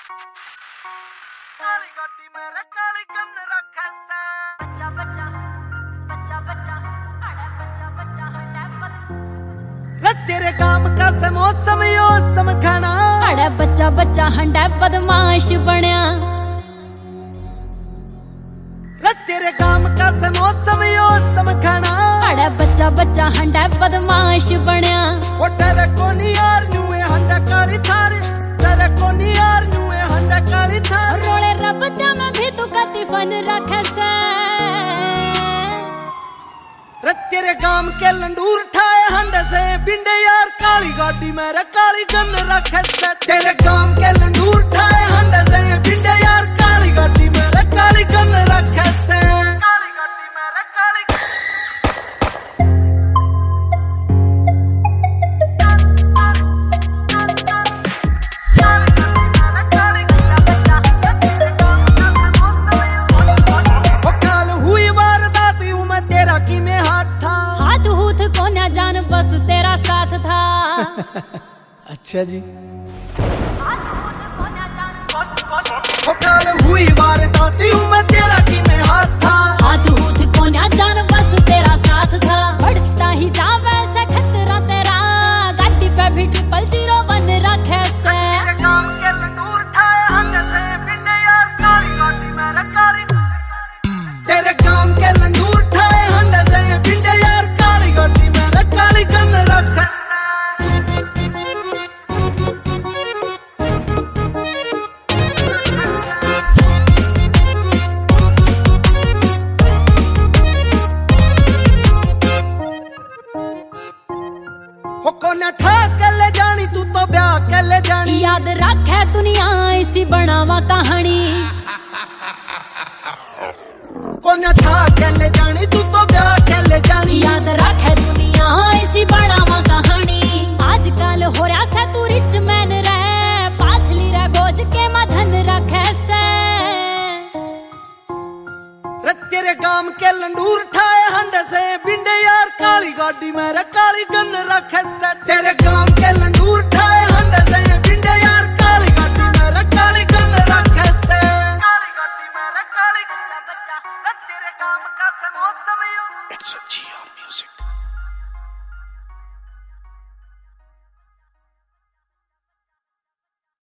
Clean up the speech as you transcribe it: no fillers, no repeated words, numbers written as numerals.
काली गाड़ी मेरे काली गन रखे से बच्चा बच्चा बच्चा बच्चा अड़े बच्चा बच्चा हटे पर तेरे काम का से मौसम यो समझना अड़े बच्चा बच्चा हंडा बदमाश बनया तेरे काम का से मौसम यो समझना अड़े बच्चा बच्चा हंडा बदमाश बनया ओ तेरे को नी यार नुए हंडा काली थार तेरे को नी यार नुए हंडा काली थार रोले रब त्या में भी तू कति फन रखे से तेरे गाम के लंडूर ठाए हंडे से बिंडे यार काली गाड़ी मेरे काली गन रखे से तेरे गाम के लंडूर ठाए हंडे से बिंडे यार काली गाड़ी मेरे काली गन रखे से काली गाड़ी मेरे काली जान बस तेरा साथ था अच्छा जी काल हुई वारदात हूँ मैं तेरा की में हाथ था हाथ हूथ को ना जान बस तेरा साथ था बढ़ता ही जा वैसे खतरा तेरा गाड़ी पे भी 001 रखे से तेरे काम के लंडूर ठाए हंडे से बिंडे यार काली गाड़ी मेरा काली तेरे काम के लंडूर ठाए हंडे से बिंडे यार काली गाड़ी मेरा काली गन रखे कोने ठाक ले जानी तू तो ब्याह के ले जानी याद रखे दुनिया इसी बनावा कहानी कोने ठाक ले जानी तू तो ब्याह के ले जानी याद रखे दुनिया इसी बनावा कहानी आजकल हो रहा से तू रिच मैन रहे पाथली रे गोज के मधन रखे से तेरे गाम के लंडूर ठाए हंडे से बिंडे यार काली गाड़ी मेरे काली गन रखे से तेरे गाम के लंडूर ठाए